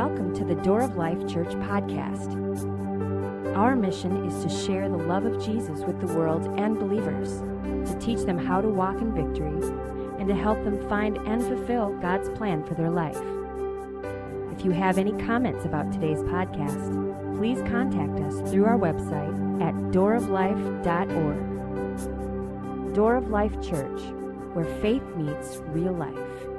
welcome to the Door of Life Church podcast. Our mission is to share the love of Jesus with the world and believers, to teach them how to walk in victory, and to help them find and fulfill God's plan for their life. If you have any comments about today's podcast, please contact us through our website at dooroflife.org. Door of Life Church, where faith meets real life.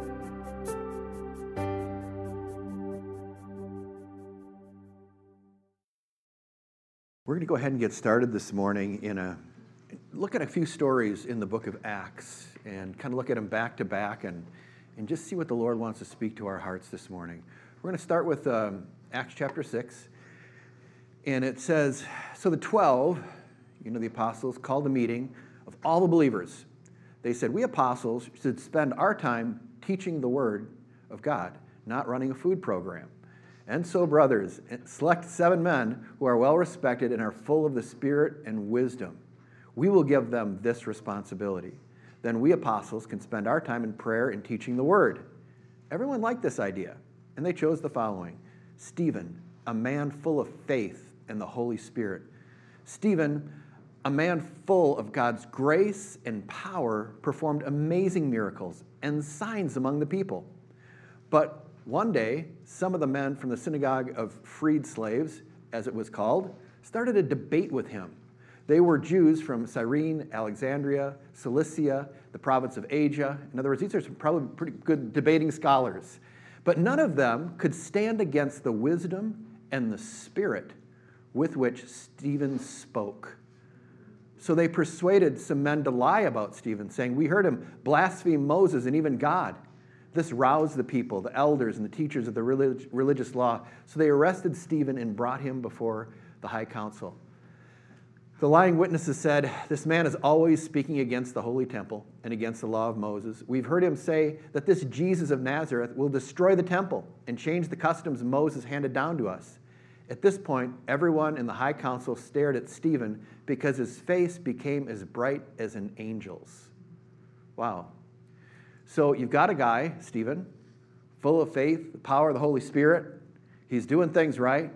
We're going to go ahead and get started this morning look at a few stories in the book of Acts and kind of look at them back to back and just see what the Lord wants to speak to our hearts this morning. We're going to start with Acts chapter 6. And it says, so the 12, the apostles, called a meeting of all the believers. They said, we apostles should spend our time teaching the word of God, not running a food program. And so, brothers, select 7 men who are well respected and are full of the Spirit and wisdom. We will give them this responsibility. Then we apostles can spend our time in prayer and teaching the word. Everyone liked this idea, and they chose the following. Stephen, a man full of faith and the Holy Spirit. Stephen, a man full of God's grace and power, performed amazing miracles and signs among the people. But one day, some of the men from the synagogue of freed slaves, as it was called, started a debate with him. They were Jews from Cyrene, Alexandria, Cilicia, the province of Asia. In other words, these are probably pretty good debating scholars. But none of them could stand against the wisdom and the spirit with which Stephen spoke. So they persuaded some men to lie about Stephen, saying, we heard him blaspheme Moses and even God. This roused the people, the elders and the teachers of the religious law. So they arrested Stephen and brought him before the high council. The lying witnesses said, this man is always speaking against the holy temple and against the law of Moses. We've heard him say that this Jesus of Nazareth will destroy the temple and change the customs Moses handed down to us. At this point, everyone in the high council stared at Stephen because his face became as bright as an angel's. Wow. So you've got a guy, Stephen, full of faith, the power of the Holy Spirit. He's doing things right.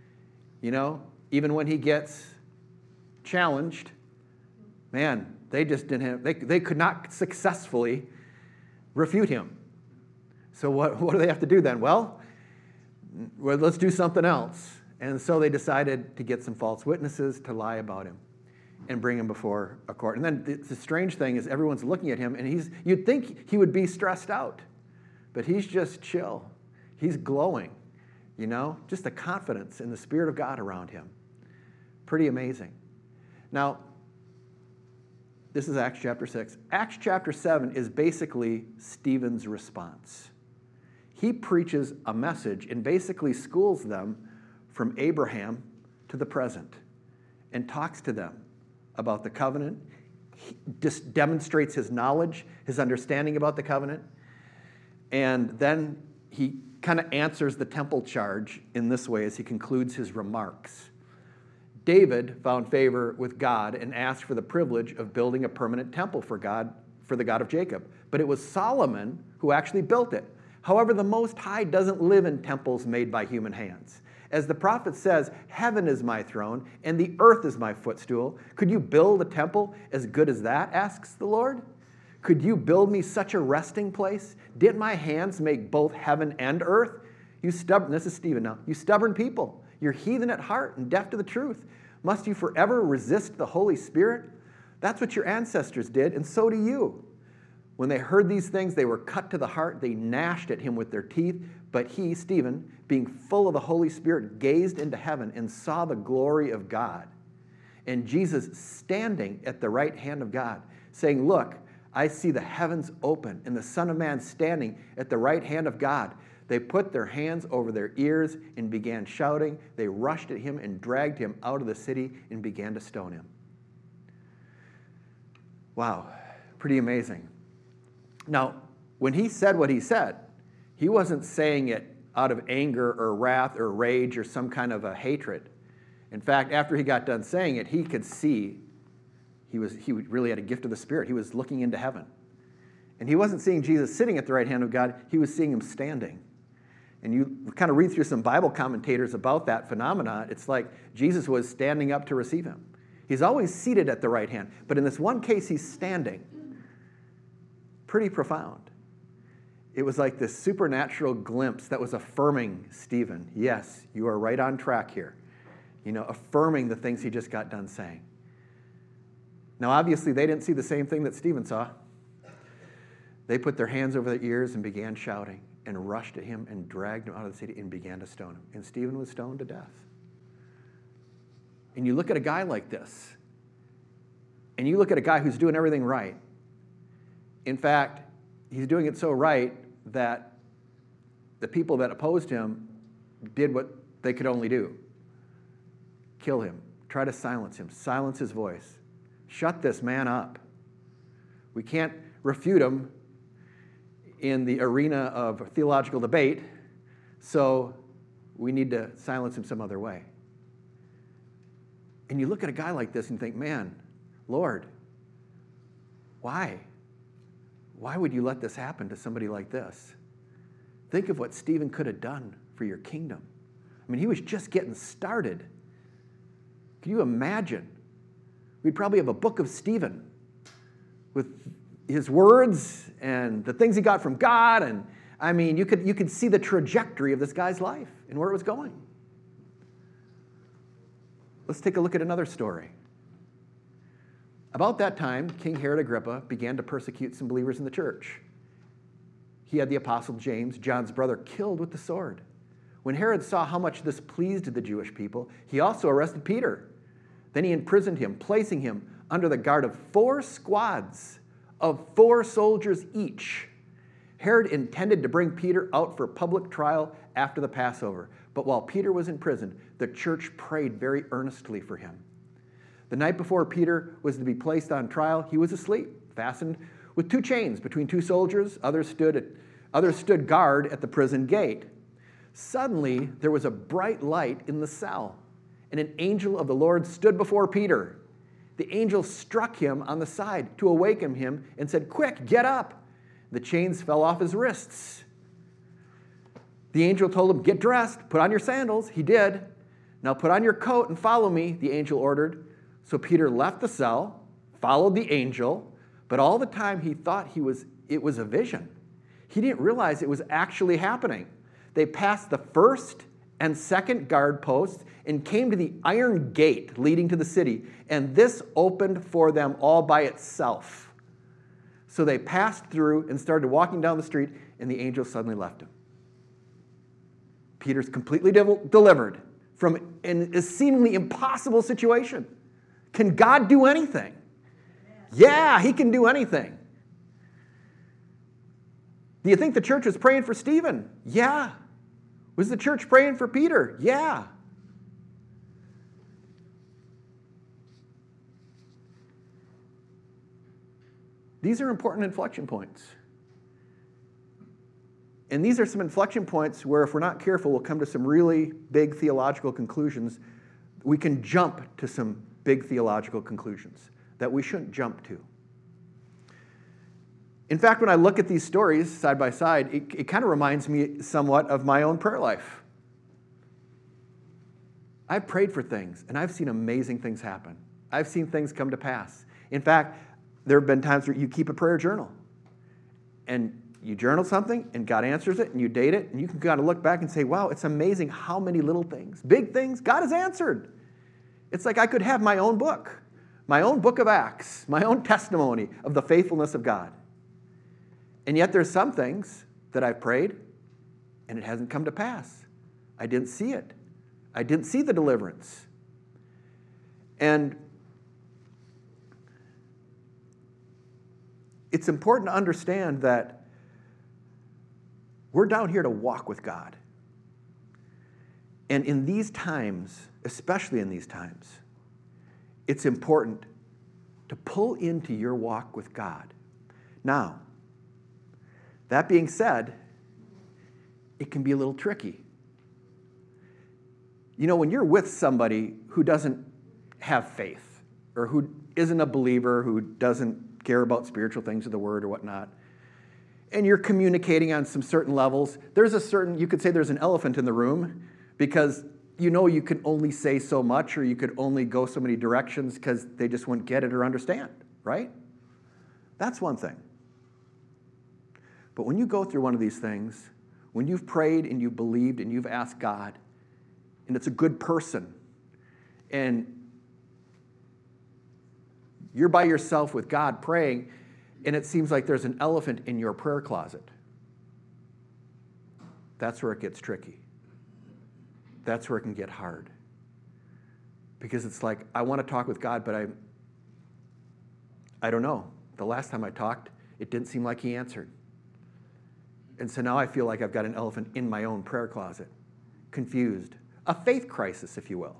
Even when he gets challenged, man, they just didn't have, they could not successfully refute him. So what do they have to do then? Well, let's do something else. And so they decided to get some false witnesses to lie about him and bring him before a court. And then the strange thing is everyone's looking at him, and you'd think he would be stressed out, but he's just chill. He's glowing, just the confidence and the Spirit of God around him. Pretty amazing. Now, this is Acts chapter 6. Acts chapter 7 is basically Stephen's response. He preaches a message and basically schools them from Abraham to the present and talks to them about the covenant. He just demonstrates his knowledge, his understanding about the covenant. And then he kind of answers the temple charge in this way as he concludes his remarks. David found favor with God and asked for the privilege of building a permanent temple for the God of Jacob. But it was Solomon who actually built it. However, the Most High doesn't live in temples made by human hands. As the prophet says, heaven is my throne and the earth is my footstool. Could you build a temple as good as that, asks the Lord? Could you build me such a resting place? Didn't my hands make both heaven and earth? This is Stephen now. You stubborn people, you're heathen at heart and deaf to the truth. Must you forever resist the Holy Spirit? That's what your ancestors did, and so do you. When they heard these things, they were cut to the heart. They gnashed at him with their teeth. But he, Stephen, being full of the Holy Spirit, gazed into heaven and saw the glory of God, and Jesus standing at the right hand of God, saying, look, I see the heavens open and the Son of Man standing at the right hand of God. They put their hands over their ears and began shouting. They rushed at him and dragged him out of the city and began to stone him. Wow, pretty amazing. Now, when he said what he said, he wasn't saying it out of anger or wrath or rage or some kind of a hatred. In fact, after he got done saying it, he could see he really had a gift of the Spirit. He was looking into heaven. And he wasn't seeing Jesus sitting at the right hand of God. He was seeing him standing. And you kind of read through some Bible commentators about that phenomena, it's like Jesus was standing up to receive him. He's always seated at the right hand, but in this one case, he's standing. Pretty profound. It was like this supernatural glimpse that was affirming Stephen. Yes, you are right on track here. Affirming the things he just got done saying. Now, obviously, they didn't see the same thing that Stephen saw. They put their hands over their ears and began shouting and rushed at him and dragged him out of the city and began to stone him. And Stephen was stoned to death. And you look at a guy like this, and you look at a guy who's doing everything right. In fact, he's doing it so right that the people that opposed him did what they could only do. Kill him. Try to silence him. Silence his voice. Shut this man up. We can't refute him in the arena of theological debate, so we need to silence him some other way. And you look at a guy like this and think, man, Lord, why? Why would you let this happen to somebody like this? Think of what Stephen could have done for your kingdom. I mean, he was just getting started. Can you imagine? We'd probably have a book of Stephen with his words and the things he got from God. And I mean, you could see the trajectory of this guy's life and where it was going. Let's take a look at another story. About that time, King Herod Agrippa began to persecute some believers in the church. He had the apostle James, John's brother, killed with the sword. When Herod saw how much this pleased the Jewish people, he also arrested Peter. Then he imprisoned him, placing him under the guard of 4 squads of 4 soldiers each. Herod intended to bring Peter out for public trial after the Passover. But while Peter was in prison, the church prayed very earnestly for him. The night before Peter was to be placed on trial, he was asleep, fastened with 2 chains between 2 soldiers. Others stood guard at the prison gate. Suddenly, there was a bright light in the cell, and an angel of the Lord stood before Peter. The angel struck him on the side to awaken him and said, "Quick, get up." The chains fell off his wrists. The angel told him, "Get dressed, put on your sandals." He did. "Now put on your coat and follow me," the angel ordered. So Peter left the cell, followed the angel, but all the time he thought it was a vision. He didn't realize it was actually happening. They passed the first and second guard posts and came to the iron gate leading to the city, and this opened for them all by itself. So they passed through and started walking down the street, and the angel suddenly left him. Peter's completely delivered from a seemingly impossible situation. Can God do anything? Yeah, he can do anything. Do you think the church was praying for Stephen? Yeah. Was the church praying for Peter? Yeah. These are important inflection points. And these are some inflection points where, if we're not careful, we'll come to some really big theological conclusions. We can jump to some big theological conclusions that we shouldn't jump to. In fact, when I look at these stories side by side, it kind of reminds me somewhat of my own prayer life. I've prayed for things, and I've seen amazing things happen. I've seen things come to pass. In fact, there have been times where you keep a prayer journal, and you journal something, and God answers it, and you date it, and you can kind of look back and say, wow, it's amazing how many little things, big things, God has answered. It's like I could have my own book of Acts, my own testimony of the faithfulness of God. And yet there's some things that I've prayed, and it hasn't come to pass. I didn't see it. I didn't see the deliverance. And it's important to understand that we're down here to walk with God. And in these times, especially in these times, it's important to pull into your walk with God. Now, that being said, it can be a little tricky. You know, when you're with somebody who doesn't have faith, or who isn't a believer, who doesn't care about spiritual things of the Word or whatnot, and you're communicating on some certain levels, you could say there's an elephant in the room because you know you can only say so much or you could only go so many directions because they just wouldn't get it or understand, right? That's one thing. But when you go through one of these things, when you've prayed and you've believed and you've asked God, and it's a good person, and you're by yourself with God praying, and it seems like there's an elephant in your prayer closet, that's where it gets tricky. That's where it can get hard. Because it's like, I want to talk with God, but I don't know. The last time I talked, it didn't seem like he answered. And so now I feel like I've got an elephant in my own prayer closet, confused. A faith crisis, if you will.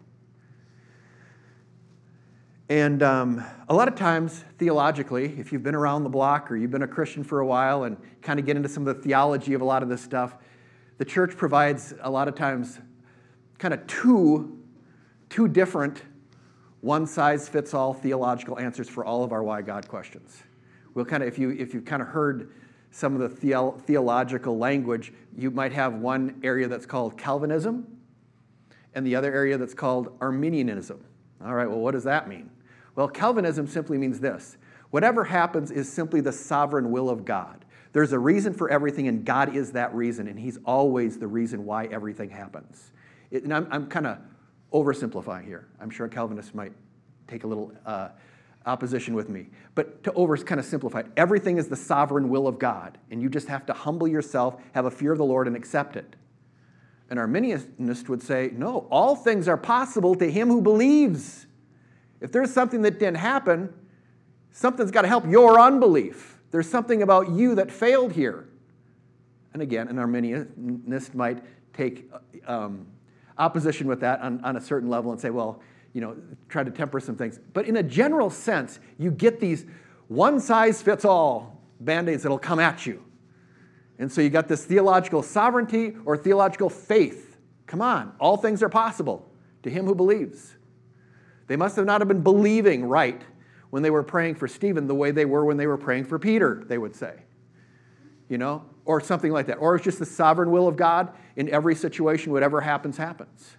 And a lot of times, theologically, if you've been around the block or you've been a Christian for a while and kind of get into some of the theology of a lot of this stuff, the church provides a lot of times kind of two different one-size-fits-all theological answers for all of our why God questions. We'll kind of, if you've kind of heard some of the theological language, you might have one area that's called Calvinism and the other area that's called Arminianism. All right, well, what does that mean? Well, Calvinism simply means this. Whatever happens is simply the sovereign will of God. There's a reason for everything, and God is that reason, and he's always the reason why everything happens. And I'm kind of oversimplifying here. I'm sure Calvinists might take a little opposition with me. But to kind of simplify it, everything is the sovereign will of God, and you just have to humble yourself, have a fear of the Lord, and accept it. An Arminianist would say, no, all things are possible to him who believes. If there's something that didn't happen, something's got to help your unbelief. There's something about you that failed here. And again, an Arminianist might take opposition with that on a certain level and say, well, try to temper some things. But in a general sense, you get these one-size-fits-all Band-Aids that'll come at you. And so you got this theological sovereignty or theological faith. Come on, all things are possible to him who believes. They must not have been believing right when they were praying for Stephen the way they were when they were praying for Peter, they would say. Or something like that. Or it's just the sovereign will of God in every situation, whatever happens, happens.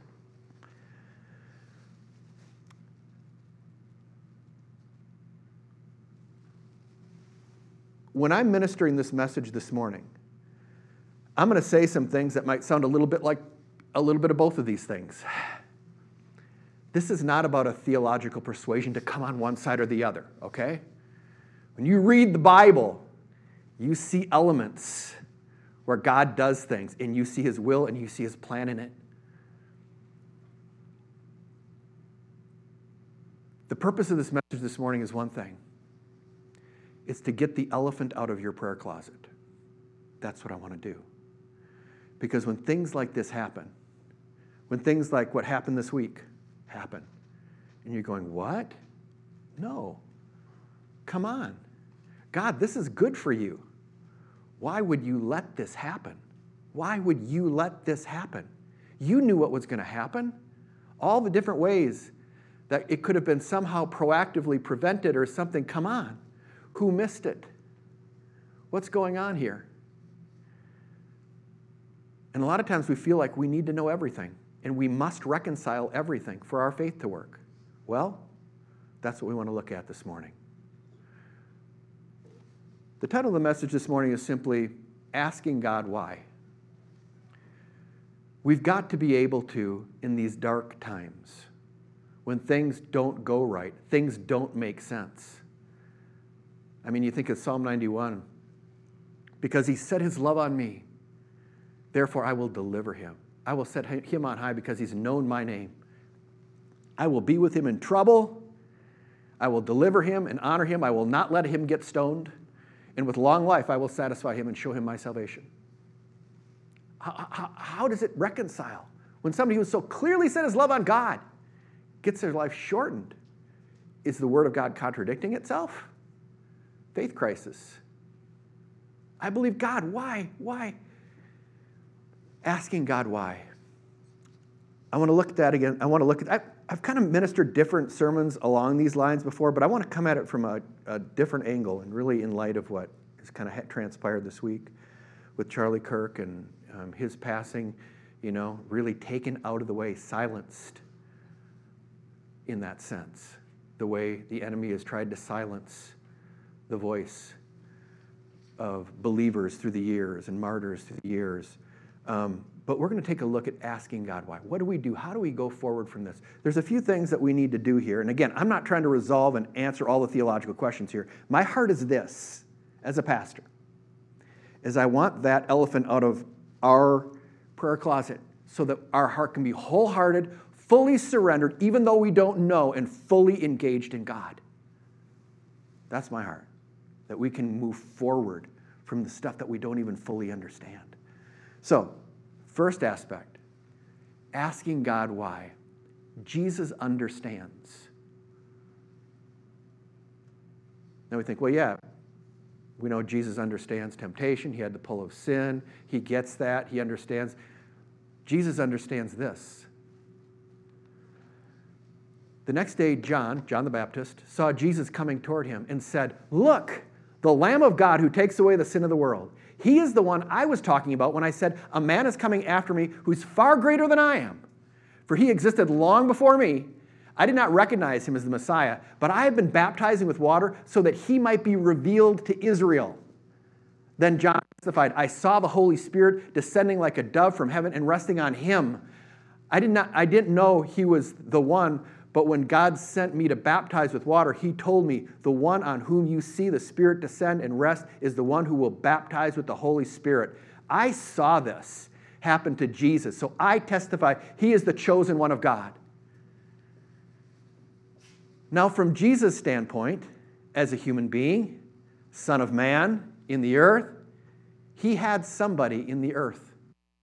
When I'm ministering this message this morning, I'm going to say some things that might sound a little bit of both of these things. This is not about a theological persuasion to come on one side or the other, okay? When you read the Bible, you see elements where God does things, and you see his will and you see his plan in it. The purpose of this message this morning is one thing. It's to get the elephant out of your prayer closet. That's what I want to do. Because when things like this happen, when things like what happened this week happen, and you're going, what? No. Come on. God, this is good for you. Why would you let this happen? Why would you let this happen? You knew what was going to happen. All the different ways that it could have been somehow proactively prevented or something. Come on. Who missed it? What's going on here? And a lot of times we feel like we need to know everything, and we must reconcile everything for our faith to work. Well, that's what we want to look at this morning. The title of the message this morning is simply Asking God Why. We've got to be able to, in these dark times, when things don't go right, things don't make sense. I mean, you think of Psalm 91. Because he set his love on me, therefore I will deliver him. I will set him on high because he's known my name. I will be with him in trouble. I will deliver him and honor him. I will not let him get stoned. And with long life, I will satisfy him and show him my salvation. How does it reconcile when somebody who so clearly set his love on God gets their life shortened? Is the word of God contradicting itself? Faith crisis. I believe God. Why? Why? Asking God why. I want to look at that again. I've kind of ministered different sermons along these lines before, but I want to come at it from a different angle and really in light of what has kind of transpired this week with Charlie Kirk and his passing, really taken out of the way, silenced in that sense, the way the enemy has tried to silence the voice of believers through the years and martyrs through the years. But we're going to take a look at asking God why. What do we do? How do we go forward from this? There's a few things that we need to do here. And again, I'm not trying to resolve and answer all the theological questions here. My heart is this, as a pastor, is I want that elephant out of our prayer closet so that our heart can be wholehearted, fully surrendered, even though we don't know, and fully engaged in God. That's my heart, that we can move forward from the stuff that we don't even fully understand. So, first aspect, asking God why. Jesus understands. Now we think, well, yeah, we know Jesus understands temptation. He had the pull of sin. He gets that. He understands. Jesus understands this. The next day, John the Baptist, saw Jesus coming toward him and said, "Look, the Lamb of God who takes away the sin of the world. He is the one I was talking about when I said, a man is coming after me who's far greater than I am. For he existed long before me. I did not recognize him as the Messiah, but I have been baptizing with water so that he might be revealed to Israel." Then John testified, "I saw the Holy Spirit descending like a dove from heaven and resting on him. I didn't know he was the one, but when God sent me to baptize with water, he told me, the one on whom you see the Spirit descend and rest is the one who will baptize with the Holy Spirit." I saw this happen to Jesus, so I testify he is the chosen one of God. Now, from Jesus' standpoint, as a human being, Son of Man in the earth, he had somebody in the earth.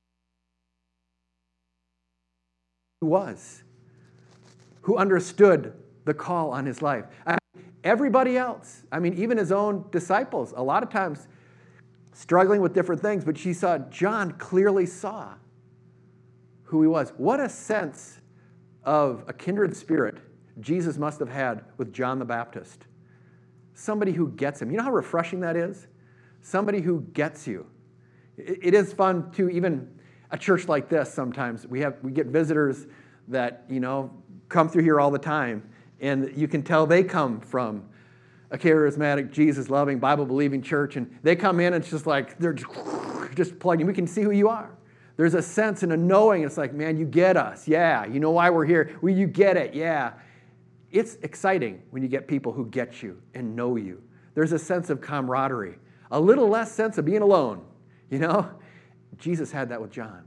Who was? Who understood the call on his life. Everybody else, even his own disciples, a lot of times struggling with different things, but John clearly saw who he was. What a sense of a kindred spirit Jesus must have had with John the Baptist. Somebody who gets him. You know how refreshing that is? Somebody who gets you. It is fun to, even a church like this sometimes, we get visitors that, come through here all the time, and you can tell they come from a charismatic, Jesus-loving, Bible-believing church, and they come in and it's just like they're just plugged in. We can see who you are. There's a sense and a knowing. It's like, man, you get us. Yeah, you know why we're here. Well, you get it. Yeah. It's exciting when you get people who get you and know you. There's a sense of camaraderie, a little less sense of being alone, Jesus had that with John.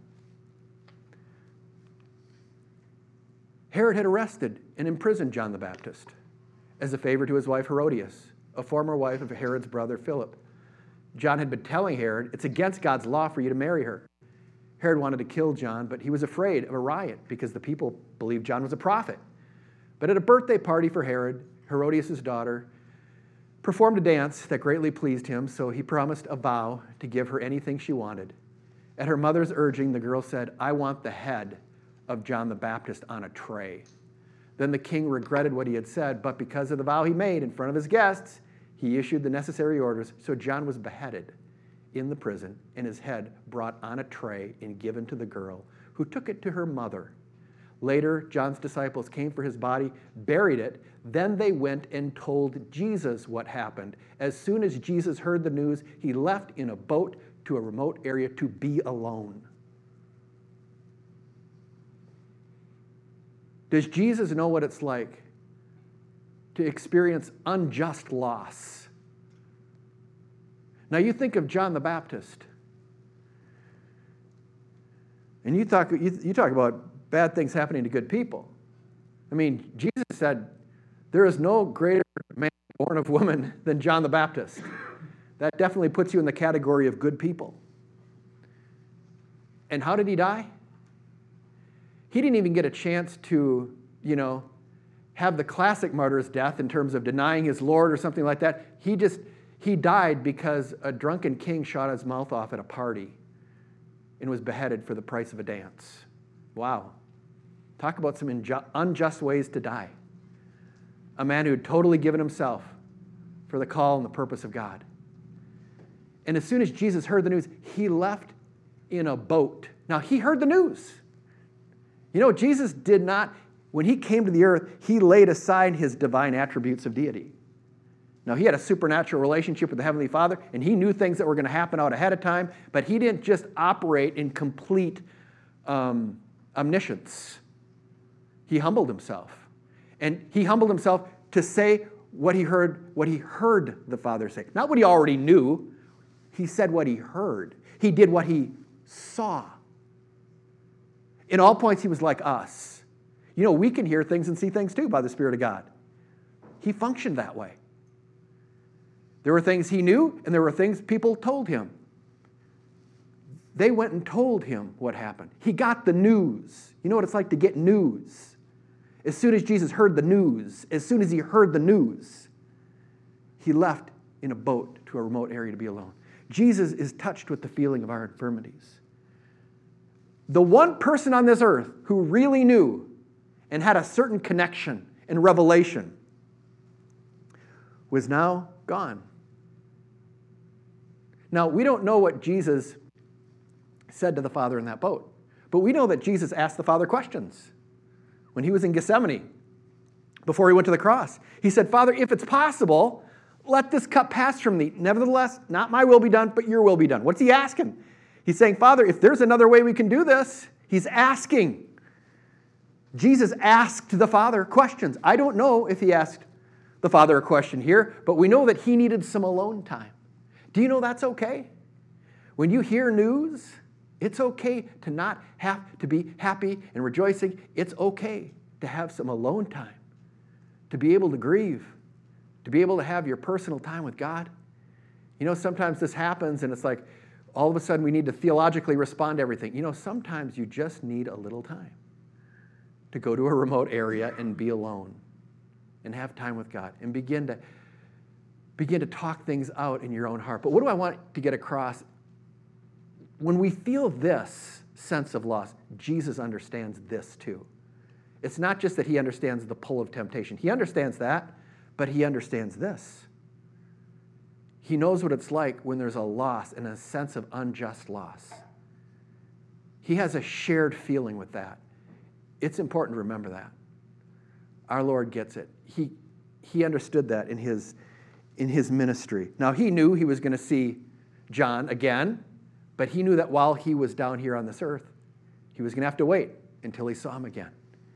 Herod had arrested and imprisoned John the Baptist as a favor to his wife Herodias, a former wife of Herod's brother Philip. John had been telling Herod, it's against God's law for you to marry her. Herod wanted to kill John, but he was afraid of a riot because the people believed John was a prophet. But at a birthday party for Herod, Herodias' daughter performed a dance that greatly pleased him, so he promised a vow to give her anything she wanted. At her mother's urging, the girl said, "I want the head of John the Baptist on a tray." Then the king regretted what he had said, but because of the vow he made in front of his guests, he issued the necessary orders, so John was beheaded in the prison and his head brought on a tray and given to the girl, who took it to her mother. Later, John's disciples came for his body, buried it, then they went and told Jesus what happened. As soon as Jesus heard the news, he left in a boat to a remote area to be alone. Does Jesus know what it's like to experience unjust loss? Now you think of John the Baptist, and you talk about bad things happening to good people. Jesus said, there is no greater man born of woman than John the Baptist. That definitely puts you in the category of good people. And how did he die? He didn't even get a chance to, have the classic martyr's death in terms of denying his Lord or something like that. He died because a drunken king shot his mouth off at a party and was beheaded for the price of a dance. Wow. Talk about some unjust ways to die. A man who had totally given himself for the call and the purpose of God. And as soon as Jesus heard the news, he left in a boat. Now, he heard the news. You know, Jesus did not, when he came to the earth, he laid aside his divine attributes of deity. Now, he had a supernatural relationship with the Heavenly Father, and he knew things that were going to happen out ahead of time, but he didn't just operate in complete omniscience. He humbled himself. And he humbled himself to say what he heard the Father say. Not what he already knew. He said what he heard. He did what he saw. In all points, he was like us. You know, we can hear things and see things too by the Spirit of God. He functioned that way. There were things he knew, and there were things people told him. They went and told him what happened. He got the news. You know what it's like to get news? As soon as Jesus heard the news, he left in a boat to a remote area to be alone. Jesus is touched with the feeling of our infirmities. The one person on this earth who really knew and had a certain connection and revelation was now gone. Now, we don't know what Jesus said to the Father in that boat, but we know that Jesus asked the Father questions. When he was in Gethsemane, before he went to the cross, he said, Father, if it's possible, let this cup pass from thee. Nevertheless, not my will be done, but your will be done. What's he asking? He's saying, Father, if there's another way we can do this, he's asking. Jesus asked the Father questions. I don't know if he asked the Father a question here, but we know that he needed some alone time. Do you know that's okay? When you hear news, it's okay to not have to be happy and rejoicing. It's okay to have some alone time, to be able to grieve, to be able to have your personal time with God. You know, sometimes this happens and it's like all of a sudden we need to theologically respond to everything. You know, sometimes you just need a little time to go to a remote area and be alone and have time with God and begin to talk things out in your own heart. But what do I want to get across? When we feel this sense of loss, Jesus understands this too. It's not just that he understands the pull of temptation. He understands that, but he understands this. He knows what it's like when there's a loss and a sense of unjust loss. He has a shared feeling with that. It's important to remember that. Our Lord gets it. He understood that in his ministry. Now, he knew he was going to see John again, but he knew that while he was down here on this earth, he was going to have to wait until he saw him again.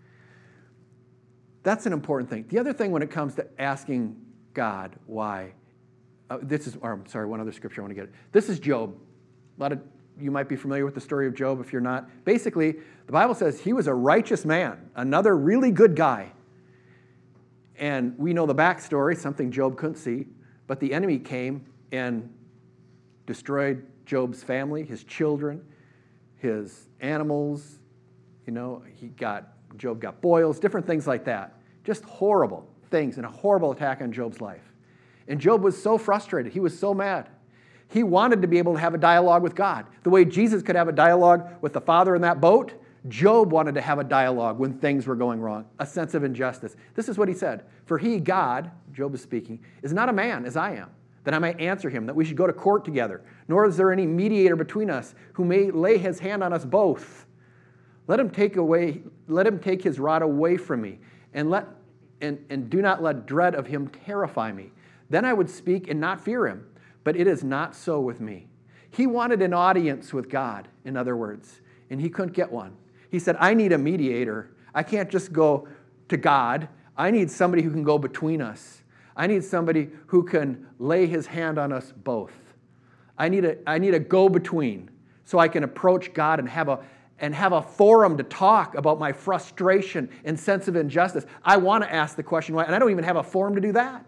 That's an important thing. The other thing when it comes to asking God why, one other scripture I want to get. This is Job. A lot of you might be familiar with the story of Job if you're not. Basically, the Bible says he was a righteous man, another really good guy. And we know the backstory, something Job couldn't see, but the enemy came and destroyed Job's family, his children, his animals. You know, Job got boils, different things like that. Just horrible things and a horrible attack on Job's life. And Job was so frustrated. He was so mad. He wanted to be able to have a dialogue with God. The way Jesus could have a dialogue with the Father in that boat, Job wanted to have a dialogue when things were going wrong, a sense of injustice. This is what he said. For he, God, Job is speaking, is not a man as I am, that I might answer him, that we should go to court together. Nor is there any mediator between us who may lay his hand on us both. Let him take his rod away from me, and do not let dread of him terrify me. Then I would speak and not fear him. But it is not so with me. He wanted an audience with God, in other words, and he couldn't get one. He said, I need a mediator. I can't just go to God. I need somebody who can go between us. I need somebody who can lay his hand on us both. I need a go-between so I can approach God and have a forum to talk about my frustration and sense of injustice. I want to ask the question why, and I don't even have a forum to do that.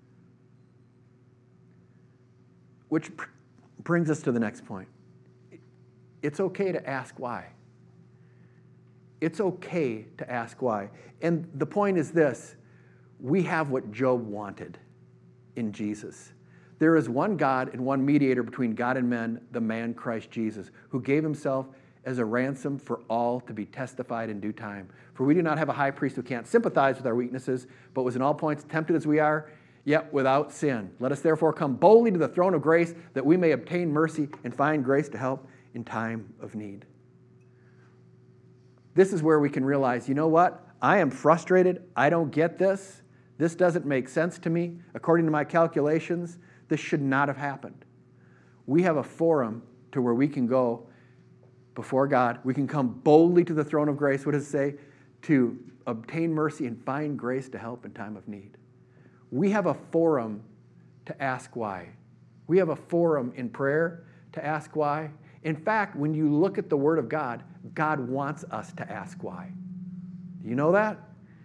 Which brings us to the next point. It's okay to ask why. It's okay to ask why. And the point is this. We have what Job wanted in Jesus. There is one God and one mediator between God and men, the man Christ Jesus, who gave himself as a ransom for all to be testified in due time. For we do not have a high priest who can't sympathize with our weaknesses, but was in all points tempted as we are, yet without sin. Let us therefore come boldly to the throne of grace that we may obtain mercy and find grace to help in time of need. This is where we can realize, you know what? I am frustrated. I don't get this. This doesn't make sense to me. According to my calculations, this should not have happened. We have a forum to where we can go before God. We can come boldly to the throne of grace. What does it say? To obtain mercy and find grace to help in time of need. We have a forum to ask why. We have a forum in prayer to ask why. In fact, when you look at the Word of God, God wants us to ask why. Do you know that?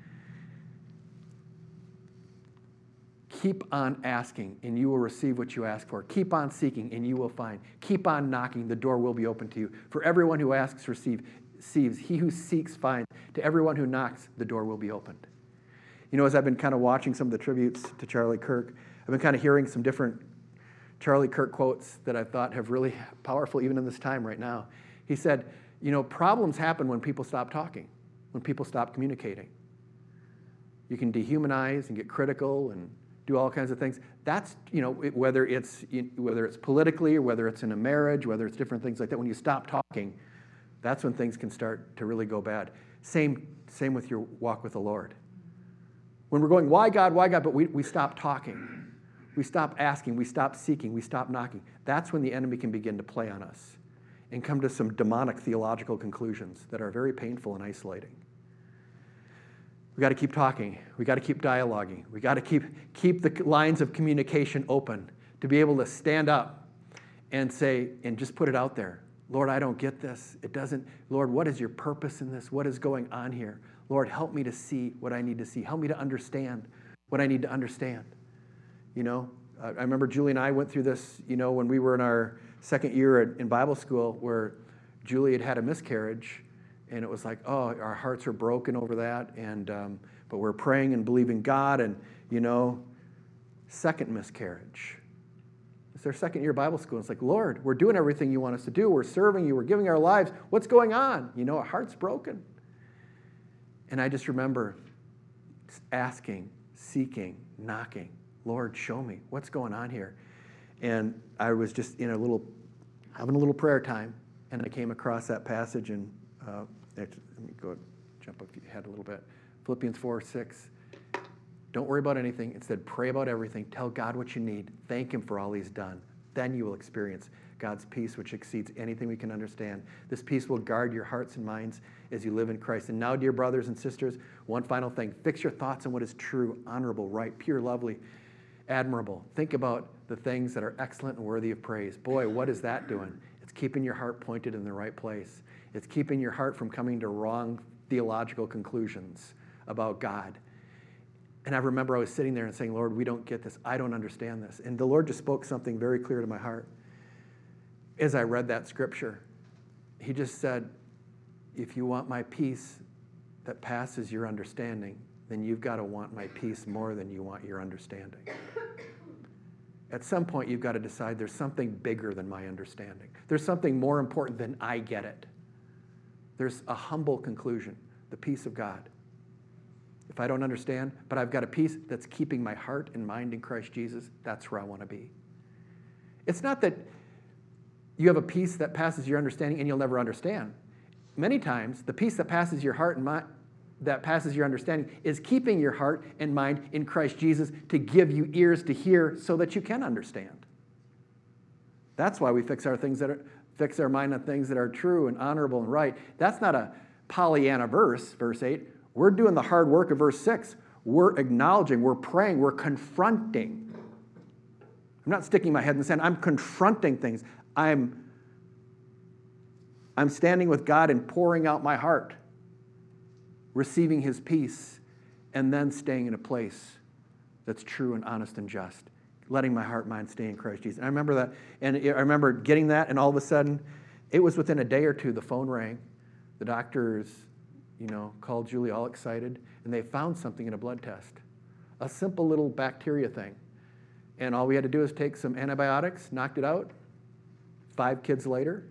Keep on asking, and you will receive what you ask for. Keep on seeking, and you will find. Keep on knocking, the door will be open to you. For everyone who asks receives. He who seeks finds. To everyone who knocks, the door will be opened. You know, as I've been kind of watching some of the tributes to Charlie Kirk, I've been kind of hearing some different Charlie Kirk quotes that I thought have really powerful even in this time right now. He said, you know, problems happen when people stop talking, when people stop communicating. You can dehumanize and get critical and do all kinds of things. That's, you know, whether it's politically or whether it's in a marriage, whether it's different things like that. When you stop talking, that's when things can start to really go bad. Same with your walk with the Lord. When we're going, why God, but we stop talking. We stop asking, we stop seeking, we stop knocking. That's when the enemy can begin to play on us and come to some demonic theological conclusions that are very painful and isolating. We got to keep talking. We got to keep dialoguing. We got to keep the lines of communication open to be able to stand up and say, and just put it out there. Lord, I don't get this. It doesn't. Lord, what is your purpose in this? What is going on here? Lord, help me to see what I need to see. Help me to understand what I need to understand. You know, I remember Julie and I went through this, you know, when we were in our second year in Bible school where Julie had a miscarriage. And it was like, oh, our hearts are broken over that. But we're praying and believing God. And, you know, second miscarriage. It's their second year Bible school. It's like, Lord, we're doing everything you want us to do. We're serving you. We're giving our lives. What's going on? You know, our heart's broken. And I just remember asking, seeking, knocking. Lord, show me what's going on here. And I was just having a little prayer time. And I came across that passage in let me go jump up ahead a little bit. Philippians 4:6. Don't worry about anything. Instead, pray about everything. Tell God what you need. Thank Him for all He's done. Then you will experience God's peace, which exceeds anything we can understand. This peace will guard your hearts and minds as you live in Christ. And now, dear brothers and sisters, one final thing. Fix your thoughts on what is true, honorable, right, pure, lovely, admirable. Think about the things that are excellent and worthy of praise. Boy, what is that doing? It's keeping your heart pointed in the right place. It's keeping your heart from coming to wrong theological conclusions about God. And I remember I was sitting there and saying, Lord, we don't get this. I don't understand this. And the Lord just spoke something very clear to my heart. As I read that scripture, He just said, if you want my peace that passes your understanding, then you've got to want my peace more than you want your understanding. At some point, you've got to decide there's something bigger than my understanding. There's something more important than I get it. There's a humble conclusion, the peace of God. If I don't understand, but I've got a peace that's keeping my heart and mind in Christ Jesus, that's where I want to be. It's not that you have a peace that passes your understanding and you'll never understand. Many times, the peace that passes your heart and mind, that passes your understanding is keeping your heart and mind in Christ Jesus to give you ears to hear so that you can understand. That's why we fix our mind on things that are true and honorable and right. That's not a Pollyanna verse 8. We're doing the hard work of verse 6. We're acknowledging, we're praying, we're confronting. I'm not sticking my head in the sand. I'm confronting things. I'm standing with God and pouring out my heart, receiving His peace, and then staying in a place that's true and honest and just. Letting my heart and mind stay in Christ Jesus. And I remember that, and I remember getting that, and all of a sudden, it was within a day or two, the phone rang. The doctors, called Julie all excited, and they found something in a blood test. A simple little bacteria thing. And all we had to do is take some antibiotics, knocked it out. 5 kids later.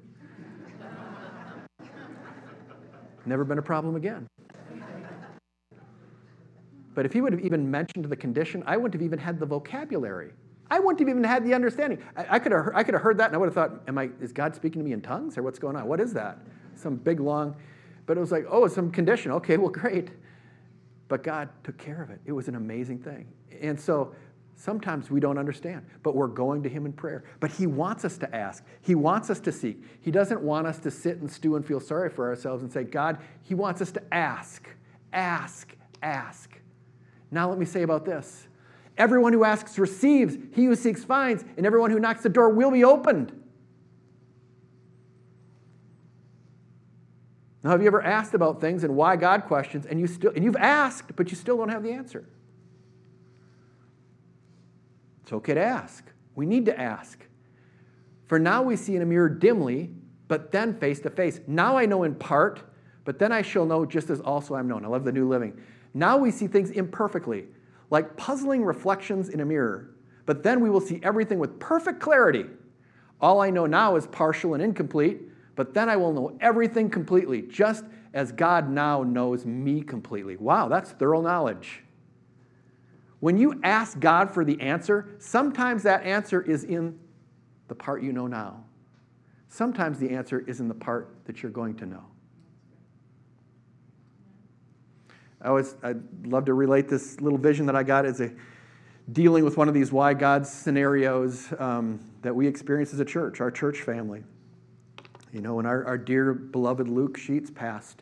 Never been a problem again. But if he would have even mentioned the condition, I wouldn't have even had the vocabulary. I wouldn't have even had the understanding. I could have heard that, and I would have thought, is God speaking to me in tongues, or what's going on? What is that? Some big, long... But it was like, oh, it's some condition. Okay, well, great. But God took care of it. It was an amazing thing. And so sometimes we don't understand, but we're going to him in prayer. But he wants us to ask. He wants us to seek. He doesn't want us to sit and stew and feel sorry for ourselves and say, God, he wants us to ask, ask, ask. Now let me say about this. Everyone who asks receives. He who seeks finds. And everyone who knocks, the door will be opened. Now, have you ever asked about things and why God questions, and you've asked, but you still don't have the answer? It's okay to ask. We need to ask. For now we see in a mirror dimly, but then face to face. Now I know in part, but then I shall know just as also I'm known. I love the New Living. Now we see things imperfectly, like puzzling reflections in a mirror, but then we will see everything with perfect clarity. All I know now is partial and incomplete, but then I will know everything completely, just as God now knows me completely. Wow, that's thorough knowledge. When you ask God for the answer, sometimes that answer is in the part you know now. Sometimes the answer is in the part that you're going to know. I'd love to relate this little vision that I got as dealing with one of these why God scenarios that we experience as a church, our church family. You know, when our dear beloved Luke Sheets passed,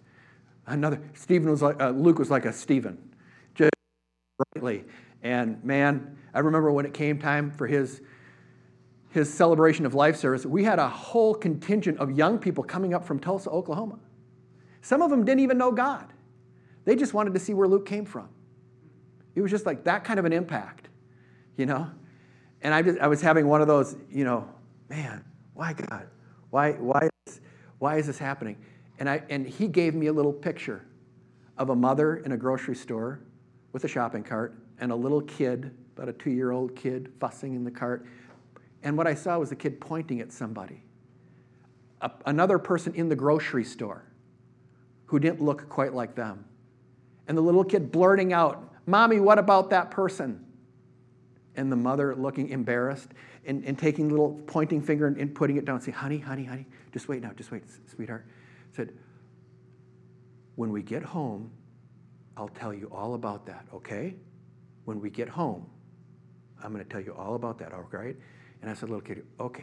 Luke was like a Stephen, just brightly. And man, I remember when it came time for his celebration of life service, we had a whole contingent of young people coming up from Tulsa, Oklahoma. Some of them didn't even know God. They just wanted to see where Luke came from. It was just like that kind of an impact, you know? And I was having one of those, you know, man, why God? Why is this happening? And he gave me a little picture of a mother in a grocery store with a shopping cart and a little kid, about a 2-year-old kid, fussing in the cart. And what I saw was the kid pointing at somebody. Another person in the grocery store who didn't look quite like them. And the little kid blurting out, "Mommy, what about that person?" And the mother looking embarrassed and taking a little pointing finger and putting it down and saying, honey, just wait, sweetheart. Said, when we get home, I'll tell you all about that, okay? When we get home, I'm going to tell you all about that, all right? And I said, little kid, okay.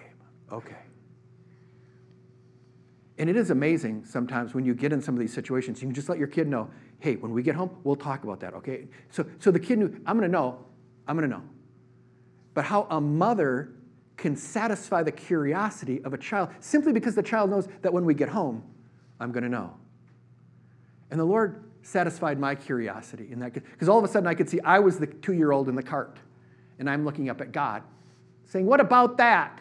And it is amazing sometimes when you get in some of these situations, you can just let your kid know, hey, when we get home, we'll talk about that, okay? So the kid knew, I'm going to know. But how a mother can satisfy the curiosity of a child simply because the child knows that when we get home, I'm going to know. And the Lord satisfied my curiosity in that, because all of a sudden I could see I was the 2-year-old in the cart, and I'm looking up at God, saying, what about that?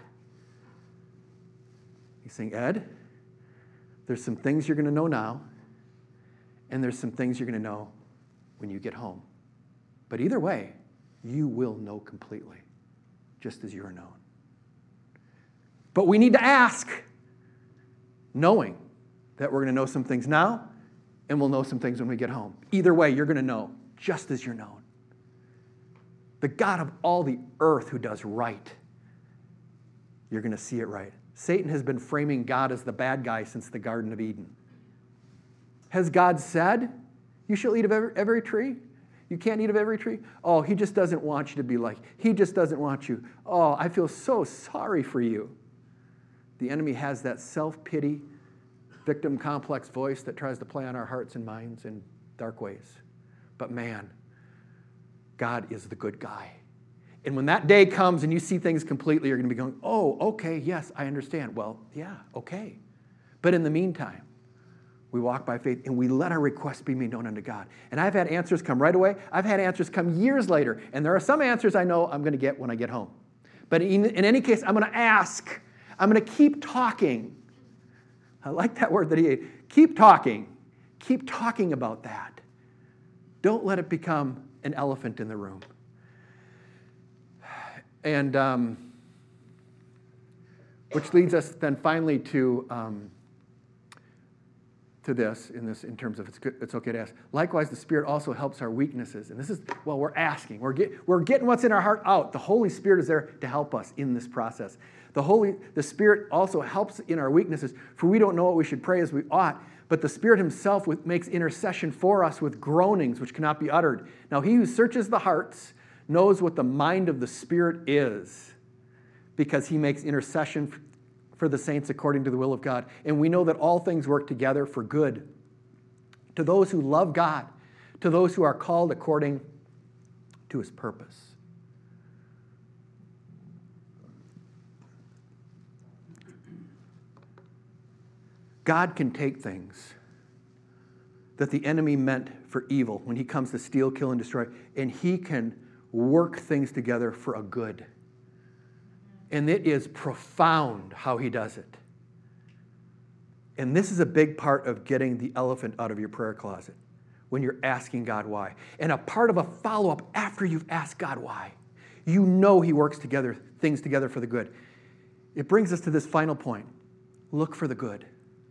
He's saying, Ed, there's some things you're going to know now, and there's some things you're going to know when you get home. But either way, you will know completely, just as you are known. But we need to ask, knowing that we're going to know some things now, and we'll know some things when we get home. Either way, you're going to know, just as you're known. The God of all the earth who does right, you're going to see it right. Satan has been framing God as the bad guy since the Garden of Eden. Has God said, you shall eat of every tree? You can't eat of every tree? Oh, he just doesn't want you to be like, he just doesn't want you. Oh, I feel so sorry for you. The enemy has that self-pity, victim complex voice that tries to play on our hearts and minds in dark ways. But man, God is the good guy. And when that day comes and you see things completely, you're going to be going, oh, okay, yes, I understand. Well, yeah, okay. But in the meantime, we walk by faith and we let our requests be made known unto God. And I've had answers come right away. I've had answers come years later. And there are some answers I know I'm going to get when I get home. But in any case, I'm going to ask. I'm going to keep talking. I like that word that he ate. Keep talking. Keep talking about that. Don't let it become an elephant in the room. And which leads us then finally to to this in terms of it's okay to ask. Likewise, the Spirit also helps our weaknesses. And this is, well, we're asking. We're getting what's in our heart out. The Holy Spirit is there to help us in this process. The Spirit also helps in our weaknesses, for we don't know what we should pray as we ought, but the Spirit himself makes intercession for us with groanings which cannot be uttered. Now he who searches the hearts knows what the mind of the Spirit is, because he makes intercession for the saints according to the will of God. And we know that all things work together for good to those who love God, to those who are called according to his purpose. God can take things that the enemy meant for evil when he comes to steal, kill, and destroy, and he can work things together for a good. And it is profound how he does it. And this is a big part of getting the elephant out of your prayer closet when you're asking God why. And a part of a follow-up after you've asked God why. You know he works things together for the good. It brings us to this final point. Look for the good.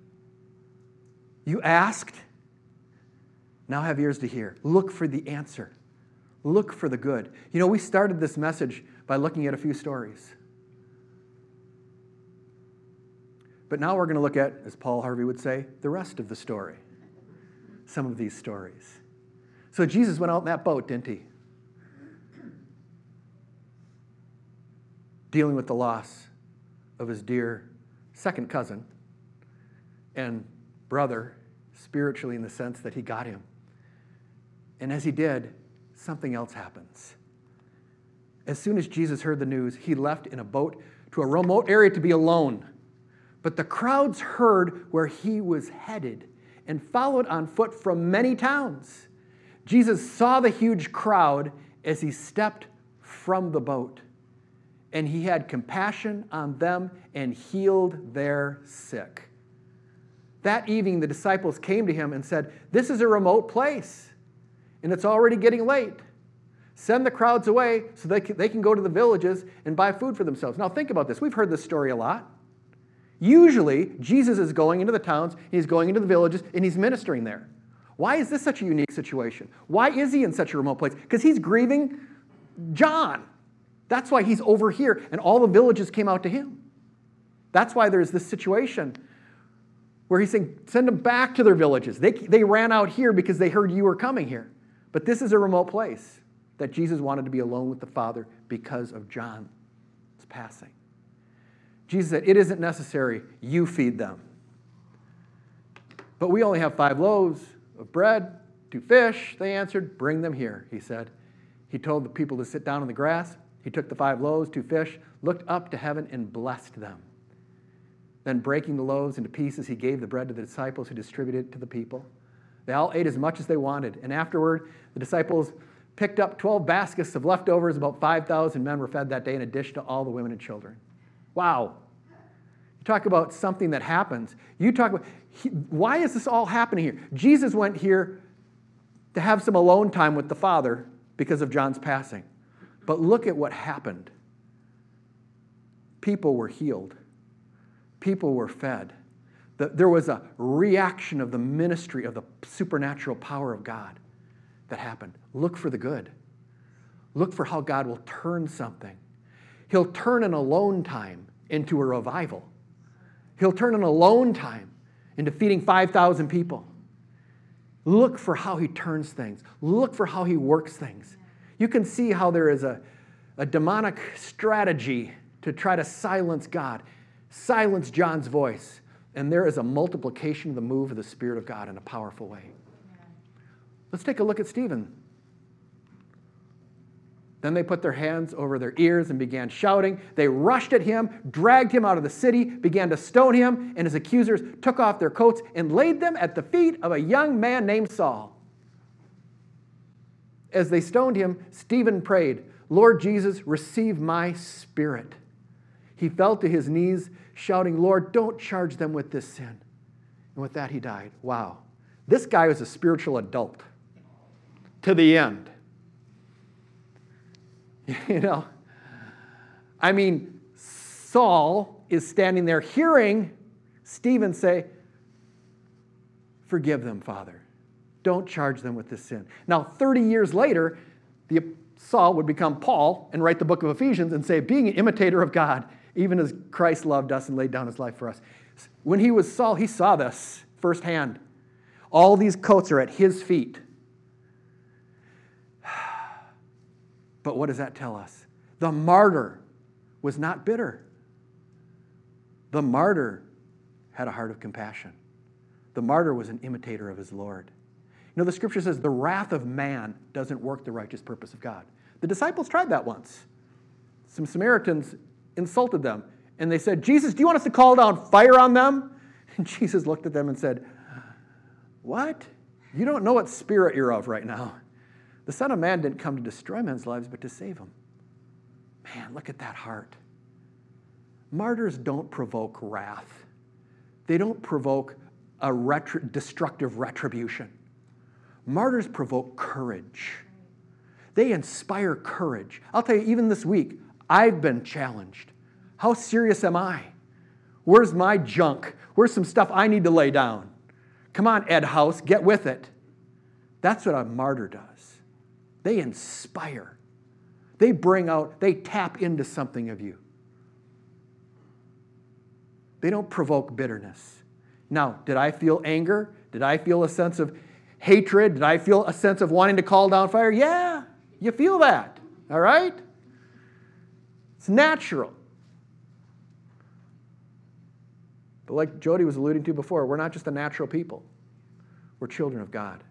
You asked, now have ears to hear. Look for the answer. Look for the good. You know, we started this message by looking at a few stories. But now we're going to look at, as Paul Harvey would say, the rest of the story. Some of these stories. So Jesus went out in that boat, didn't he? Dealing with the loss of his dear second cousin and brother, spiritually in the sense that he got him. And as he did, something else happens. As soon as Jesus heard the news, he left in a boat to a remote area to be alone. But the crowds heard where he was headed and followed on foot from many towns. Jesus saw the huge crowd as he stepped from the boat, and he had compassion on them and healed their sick. That evening, the disciples came to him and said, "This is a remote place, and it's already getting late. Send the crowds away so they can go to the villages and buy food for themselves." Now think about this. We've heard this story a lot. Usually, Jesus is going into the towns, he's going into the villages, and he's ministering there. Why is this such a unique situation? Why is he in such a remote place? Because he's grieving John. That's why he's over here, and all the villages came out to him. That's why there's this situation where he's saying, send them back to their villages. They ran out here because they heard you were coming here. But this is a remote place that Jesus wanted to be alone with the Father because of John's passing. Jesus said, it isn't necessary, you feed them. But we only have 5 loaves of bread, 2 fish. They answered, bring them here, he said. He told the people to sit down on the grass. He took the 5 loaves, 2 fish, looked up to heaven and blessed them. Then breaking the loaves into pieces, he gave the bread to the disciples who distributed it to the people. They all ate as much as they wanted. And afterward, the disciples picked up 12 baskets of leftovers. About 5,000 men were fed that day in addition to all the women and children. Wow. You talk about something that happens. You talk about, why is this all happening here? Jesus went here to have some alone time with the Father because of John's passing. But look at what happened. People were healed. People were fed. There was a reaction of the ministry of the supernatural power of God that happened. Look for the good. Look for how God will turn something. He'll turn an alone time into a revival. He'll turn an alone time into feeding 5,000 people. Look for how he turns things. Look for how he works things. You can see how there is a demonic strategy to try to silence God, silence John's voice, and there is a multiplication of the move of the Spirit of God in a powerful way. Let's take a look at Stephen. Then they put their hands over their ears and began shouting. They rushed at him, dragged him out of the city, began to stone him, and his accusers took off their coats and laid them at the feet of a young man named Saul. As they stoned him, Stephen prayed, "Lord Jesus, receive my spirit." He fell to his knees, shouting, "Lord, don't charge them with this sin." And with that, he died. Wow. This guy was a spiritual adult to the end. You know, I mean, Saul is standing there hearing Stephen say, Forgive them, Father. Don't charge them with this sin. Now, 30 years later, Saul would become Paul and write the book of Ephesians and say, being an imitator of God, even as Christ loved us and laid down his life for us. When he was Saul, he saw this firsthand. All these coats are at his feet. But what does that tell us? The martyr was not bitter. The martyr had a heart of compassion. The martyr was an imitator of his Lord. You know, the scripture says the wrath of man doesn't work the righteous purpose of God. The disciples tried that once. Some Samaritans insulted them, and they said, Jesus, do you want us to call down fire on them? And Jesus looked at them and said, what? You don't know what spirit you're of right now. The Son of Man didn't come to destroy men's lives, but to save them. Man, look at that heart. Martyrs don't provoke wrath. They don't provoke a destructive retribution. Martyrs provoke courage. They inspire courage. I'll tell you, even this week, I've been challenged. How serious am I? Where's my junk? Where's some stuff I need to lay down? Come on, Ed House, get with it. That's what a martyr does. They inspire. They tap into something of you. They don't provoke bitterness. Now, did I feel anger? Did I feel a sense of hatred? Did I feel a sense of wanting to call down fire? Yeah, you feel that, all right? It's natural. But like Jody was alluding to before, we're not just a natural people. We're children of God.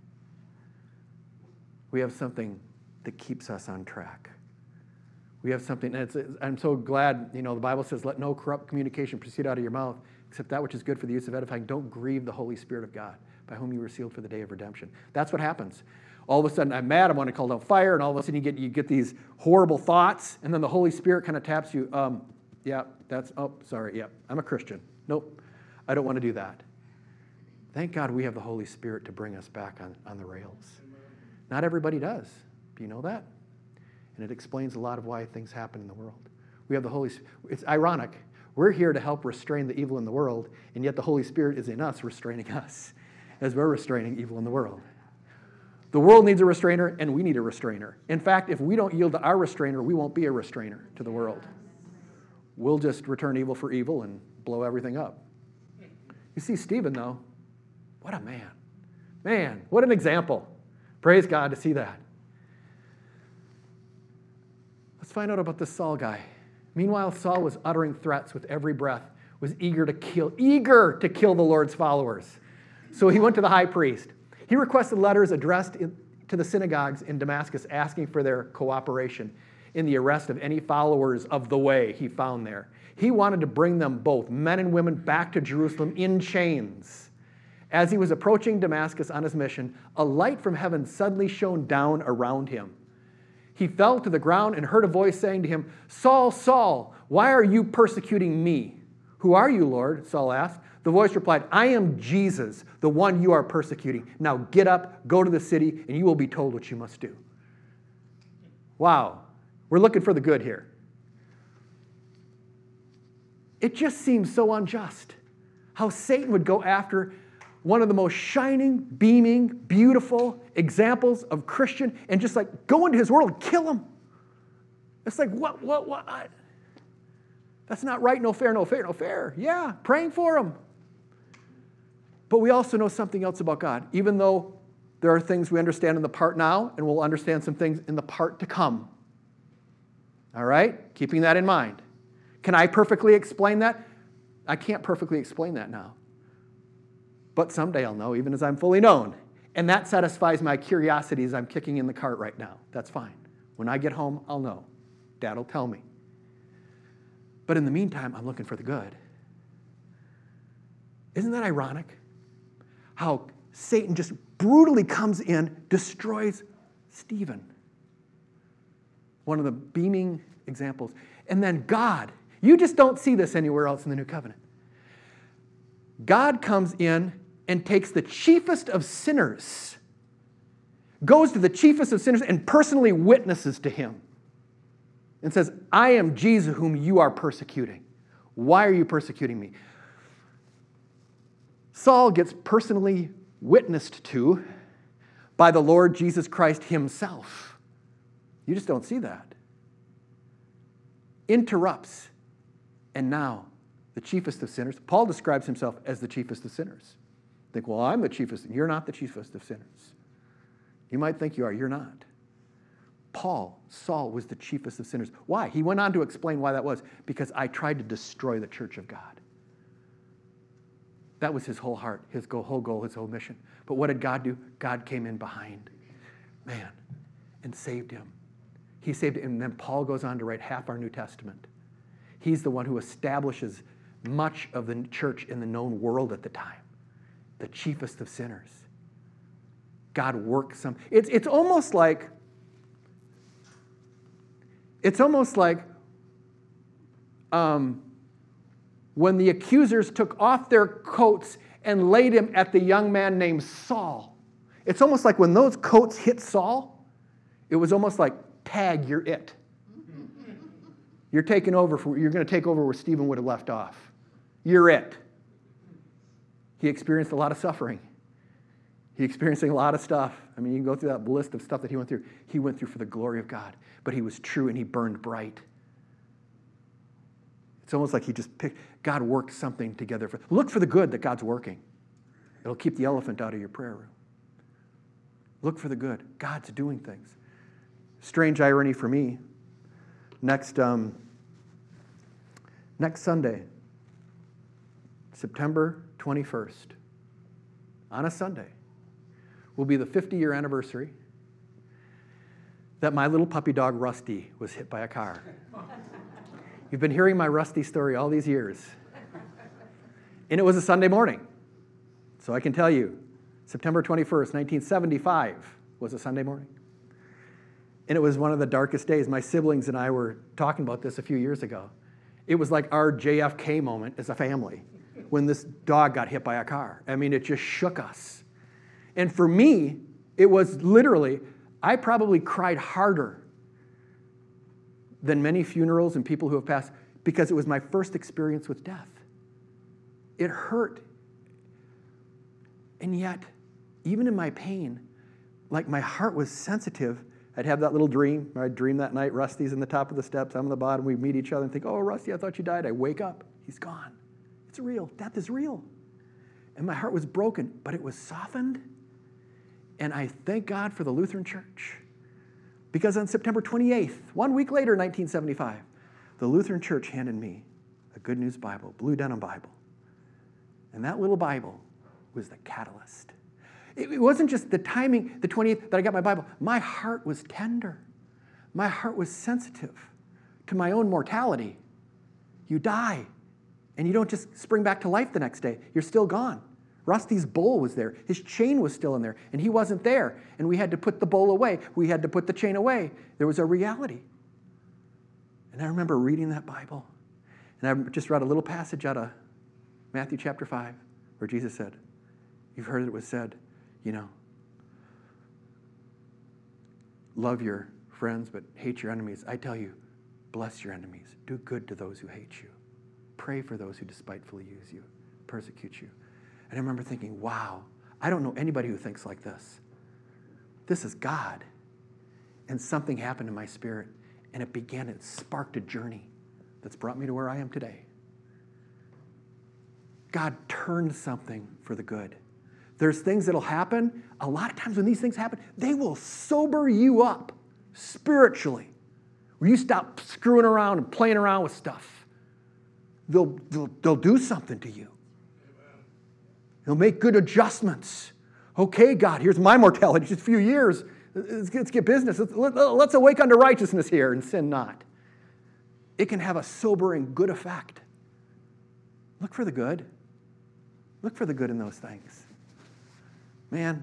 We have something that keeps us on track. We have something, and I'm so glad, the Bible says, let no corrupt communication proceed out of your mouth, except that which is good for the use of edifying. Don't grieve the Holy Spirit of God, by whom you were sealed for the day of redemption. That's what happens. All of a sudden, I'm mad, I want to call down fire, and all of a sudden you get these horrible thoughts, and then the Holy Spirit kind of taps you, I'm a Christian. Nope, I don't want to do that. Thank God we have the Holy Spirit to bring us back on the rails. Not everybody does. Do you know that? And it explains a lot of why things happen in the world. We have the Holy Spirit. It's ironic. We're here to help restrain the evil in the world, and yet the Holy Spirit is in us restraining us as we're restraining evil in the world. The world needs a restrainer, and we need a restrainer. In fact, if we don't yield to our restrainer, we won't be a restrainer to the world. We'll just return evil for evil and blow everything up. You see Stephen, though, what a man. Man, what an example. Praise God to see that. Let's find out about this Saul guy. Meanwhile, Saul was uttering threats with every breath, was eager to kill the Lord's followers. So he went to the high priest. He requested letters addressed to the synagogues in Damascus asking for their cooperation in the arrest of any followers of the way he found there. He wanted to bring them both, men and women, back to Jerusalem in chains. As he was approaching Damascus on his mission, a light from heaven suddenly shone down around him. He fell to the ground and heard a voice saying to him, Saul, Saul, why are you persecuting me? Who are you, Lord? Saul asked. The voice replied, I am Jesus, the one you are persecuting. Now get up, go to the city, and you will be told what you must do. Wow, we're looking for the good here. It just seems so unjust how Satan would go after one of the most shining, beaming, beautiful examples of Christian and just like go into his world and kill him. It's like, what? That's not right, no fair. Yeah, praying for him. But we also know something else about God. Even though there are things we understand in the part now, and we'll understand some things in the part to come. All right? Keeping that in mind. Can I perfectly explain that? I can't perfectly explain that now. But someday I'll know, even as I'm fully known. And that satisfies my curiosity as I'm kicking in the cart right now. That's fine. When I get home, I'll know. Dad will tell me. But in the meantime, I'm looking for the good. Isn't that ironic? How Satan just brutally comes in, destroys Stephen. One of the beaming examples. And then God, you just don't see this anywhere else in the New Covenant. God comes in and takes the chiefest of sinners, goes to the chiefest of sinners and personally witnesses to him and says, I am Jesus whom you are persecuting. Why are you persecuting me? Saul gets personally witnessed to by the Lord Jesus Christ himself. You just don't see that. Interrupts. And now, the chiefest of sinners. Paul describes himself as the chiefest of sinners. Think, well, I'm the chiefest. You're not the chiefest of sinners. You might think you are. You're not. Saul was the chiefest of sinners. Why? He went on to explain why that was. Because I tried to destroy the church of God. That was his whole heart, his whole goal, his whole mission. But what did God do? God came in behind, man, and saved him. He saved him. And then Paul goes on to write half our New Testament. He's the one who establishes much of the church in the known world at the time. The chiefest of sinners. God works some. It's almost like when the accusers took off their coats and laid him at the young man named Saul. It's almost like when those coats hit Saul, it was almost like, tag, you're it. You're taking over. You're going to take over where Stephen would have left off. You're it. He experienced a lot of suffering. He experiencing a lot of stuff. I mean, you can go through that list of stuff that he went through. He went through for the glory of God. But he was true and he burned bright. It's almost like he just picked, God worked something together. Look for the good that God's working. It'll keep the elephant out of your prayer room. Look for the good. God's doing things. Strange irony for me. Next Sunday, September 21st, on a Sunday, will be the 50-year anniversary that my little puppy dog Rusty was hit by a car. You've been hearing my Rusty story all these years. And it was a Sunday morning. So I can tell you, September 21st, 1975 was a Sunday morning. And it was one of the darkest days. My siblings and I were talking about this a few years ago. It was like our JFK moment as a family when this dog got hit by a car. I mean, it just shook us. And for me, it was literally, I probably cried harder than many funerals and people who have passed because it was my first experience with death. It hurt. And yet, even in my pain, like my heart was sensitive. I'd have that little dream. I'd dream that night, Rusty's in the top of the steps, I'm on the bottom. We'd meet each other and think, oh, Rusty, I thought you died. I wake up. He's gone. It's real. Death is real. And my heart was broken, but it was softened. And I thank God for the Lutheran Church. Because on September 28th, 1 week later, 1975, the Lutheran Church handed me a Good News Bible, blue denim Bible. And that little Bible was the catalyst. It wasn't just the timing, the 28th, that I got my Bible. My heart was tender. My heart was sensitive to my own mortality. You die, and you don't just spring back to life the next day. You're still gone. Rusty's bowl was there. His chain was still in there, and he wasn't there. And we had to put the bowl away. We had to put the chain away. There was a reality. And I remember reading that Bible, and I just read a little passage out of Matthew chapter 5, where Jesus said, you've heard it was said, love your friends, but hate your enemies. I tell you, bless your enemies. Do good to those who hate you. Pray for those who despitefully use you, persecute you. And I remember thinking, wow, I don't know anybody who thinks like this. This is God. And something happened in my spirit, and it sparked a journey that's brought me to where I am today. God turned something for the good. There's things that'll happen. A lot of times when these things happen, they will sober you up spiritually. Where you stop screwing around and playing around with stuff. They'll do something to you. They'll make good adjustments. Okay, God, here's my mortality. Just a few years. Let's get business. Let's awake unto righteousness here and sin not. It can have a sobering good effect. Look for the good. Look for the good in those things. Man,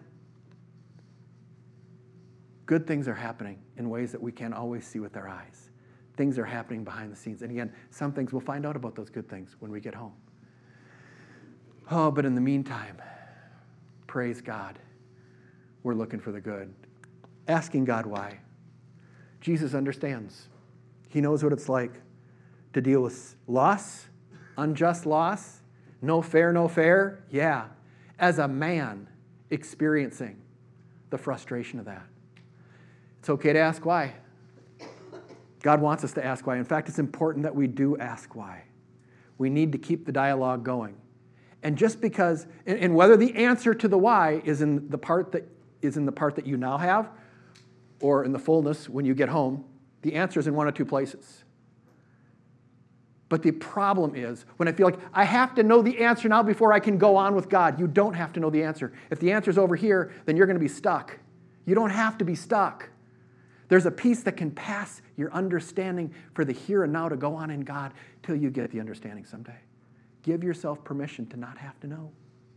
good things are happening in ways that we can't always see with our eyes. Things are happening behind the scenes. And again, some things we'll find out about those good things when we get home. Oh, but in the meantime, praise God, we're looking for the good. Asking God why. Jesus understands. He knows what it's like to deal with loss, unjust loss, no fair, no fair. Yeah. as a man experiencing the frustration of that. It's okay to ask why. God wants us to ask why. In fact, it's important that we do ask why. We need to keep the dialogue going. And just because, and whether the answer to the why is in the part that you now have, or in the fullness when you get home, the answer is in one of two places. But the problem is, when I feel like I have to know the answer now before I can go on with God, you don't have to know the answer. If the answer is over here, then you're going to be stuck. You don't have to be stuck. There's a peace that can pass your understanding for the here and now to go on in God till you get the understanding someday. Give yourself permission to not have to know.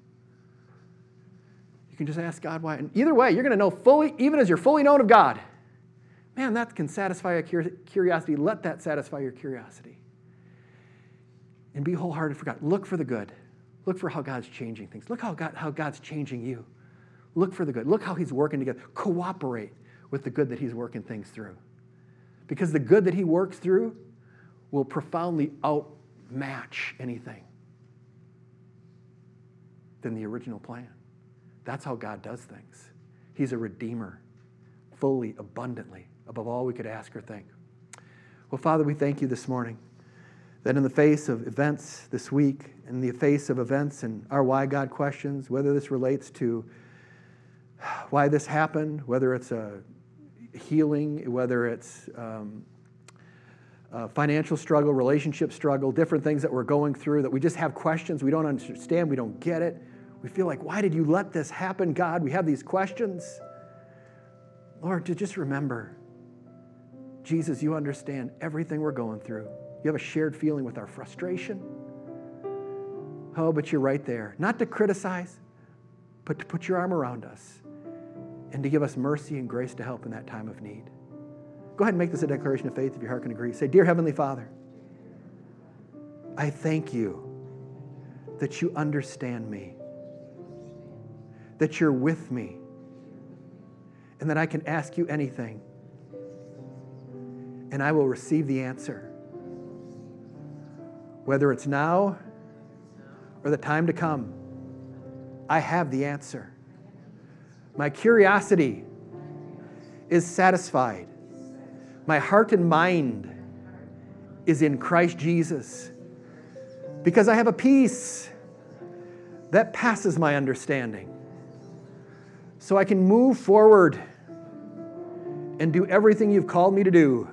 You can just ask God why. And either way, you're going to know fully, even as you're fully known of God. Man, that can satisfy a curiosity. Let that satisfy your curiosity. And be wholehearted for God. Look for the good. Look for how God's changing things. Look how God's changing you. Look for the good. Look how He's working together. Cooperate with the good that He's working things through. Because the good that He works through will profoundly outmatch anything than the original plan. That's how God does things. He's a redeemer, fully, abundantly, above all we could ask or think. Well, Father, we thank You this morning that in the face of events this week, in the face of events and our why God questions, whether this relates to why this happened, whether it's a healing, whether it's a financial struggle, relationship struggle, different things that we're going through, that we just have questions, we don't understand, we don't get it. We feel like, why did You let this happen, God? We have these questions. Lord, to just remember, Jesus, You understand everything we're going through. You have a shared feeling with our frustration. Oh, but You're right there. Not to criticize, but to put Your arm around us and to give us mercy and grace to help in that time of need. Go ahead and make this a declaration of faith if your heart can agree. Say, Dear Heavenly Father, I thank You that You understand me, that You're with me, and that I can ask You anything, and I will receive the answer. Whether it's now or the time to come, I have the answer. My curiosity is satisfied. My heart and mind is in Christ Jesus because I have a peace that passes my understanding. So I can move forward and do everything You've called me to do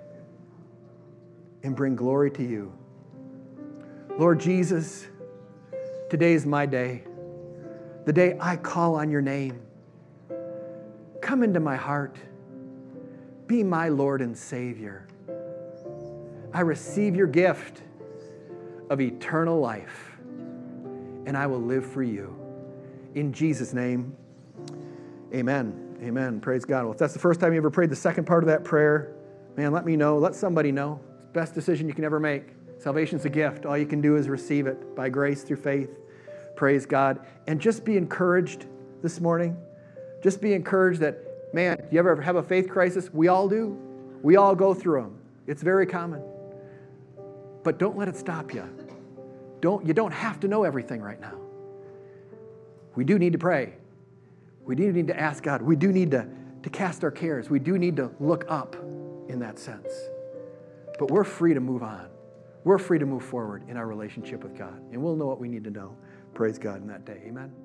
and bring glory to You. Lord Jesus, today is my day, the day I call on Your name. Come into my heart. Be my Lord and Savior. I receive Your gift of eternal life, and I will live for You. In Jesus' name, amen. Amen. Praise God. Well, if that's the first time you ever prayed the second part of that prayer, man, let me know. Let somebody know. It's the best decision you can ever make. Salvation's a gift. All you can do is receive it by grace through faith. Praise God. And just be encouraged this morning. Just be encouraged that, man, do you ever have a faith crisis? We all do. We all go through them. It's very common. But don't let it stop you. You don't have to know everything right now. We do need to pray. We do need to ask God. We do need to cast our cares. We do need to look up in that sense. But we're free to move on. We're free to move forward in our relationship with God. And we'll know what we need to know. Praise God in that day. Amen.